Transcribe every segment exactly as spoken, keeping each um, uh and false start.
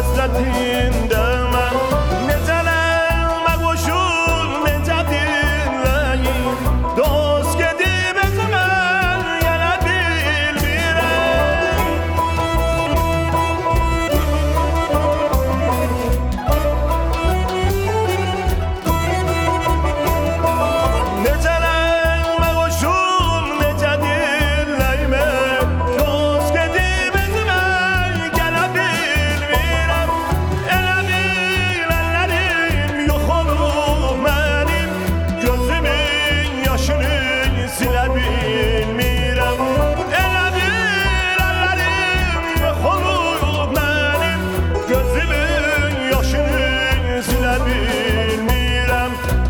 həsrətində mən necələrmə qoşul, necə dinləyim, dost gedib özümə yenə bilmirəm. Necələrmə qoşul, necə dinləyim, dost gedib özümə yenə bilmirəm. Elə bil əllərim yox olub mənim, gözümün yaşını silə bilmirəm. Elə bil əllərim yox olub mənim, gözümün yaşını silə bilmirəm.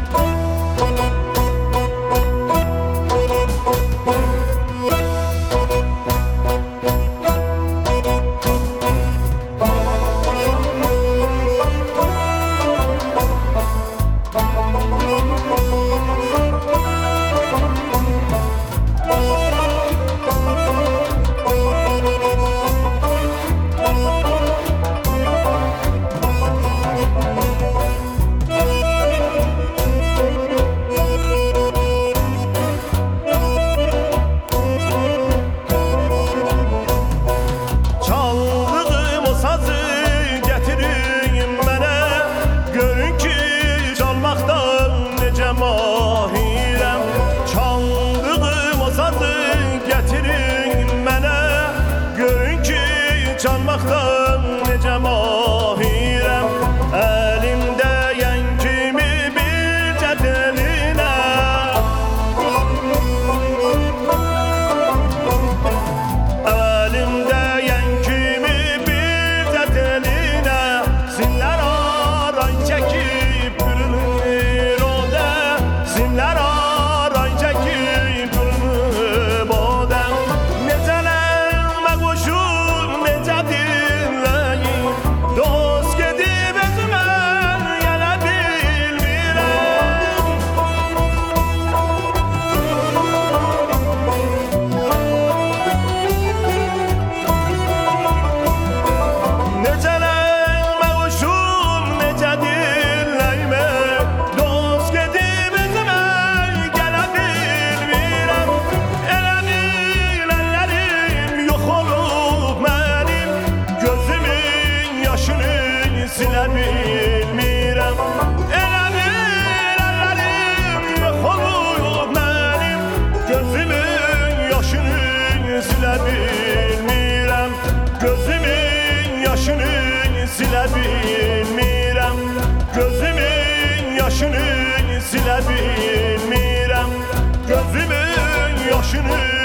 Çaldığım o sazı gətirin mənə, görün ki çalmaqdan necə mahirəm. Çaldığım o sazı gətirin mənə, görün ki çalmaqdan necə mahirəm. Əlimdə yen kimi bircə delinə, Əlimdə yen kimi bircə delinə, sinlər aray çəkib bürünür o də, sinlər aray çəkib bürünüb o də. Necələrmə qoşul, necə dinləyim, dost gedib özümə yenə bilmirəm. Necələrmə qoşul, necə dinləyim, dost gedib özümə yenə bilmirəm. Elə bil əllərim yox olub mənim, gözümün yaşını silə bilmirəm. Elə bil əllərim yox olub mənim, gözümün yaşını silə bilmirəm. Gözümün yaşını silə bilmirəm. Gözümün yaşını silə bilmirəm. Gözümün yaşını